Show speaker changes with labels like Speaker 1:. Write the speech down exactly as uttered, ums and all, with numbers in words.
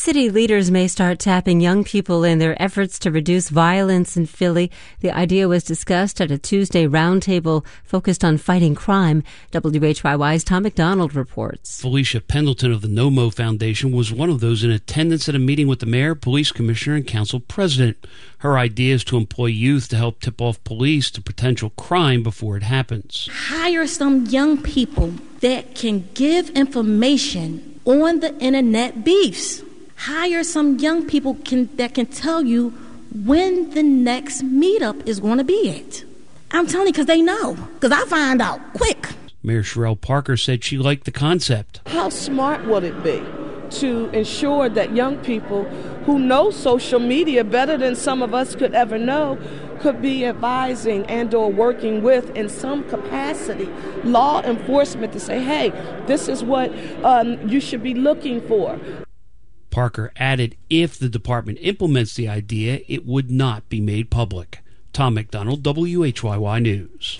Speaker 1: City leaders may start tapping young people in their efforts to reduce violence in Philly. The idea was discussed at a Tuesday roundtable focused on fighting crime. W H Y Y's Tom McDonald reports.
Speaker 2: Felicia Pendleton of the NOMO Foundation was one of those in attendance at a meeting with the mayor, police commissioner, and council president. Her idea is to employ youth to help tip off police to potential crime before it happens.
Speaker 3: Hire some young people that can give information on the internet beefs. Hire some young people can, that can tell you when the next meetup is going to be at. I'm telling you because they know, because I find out quick.
Speaker 2: Mayor Sherelle Parker said she liked the concept.
Speaker 4: How smart would it be to ensure that young people who know social media better than some of us could ever know could be advising and or working with, in some capacity, law enforcement to say, hey, this is what um, you should be looking for.
Speaker 2: Parker added if the department implements the idea, it would not be made public. Tom McDonald, W H Y Y News.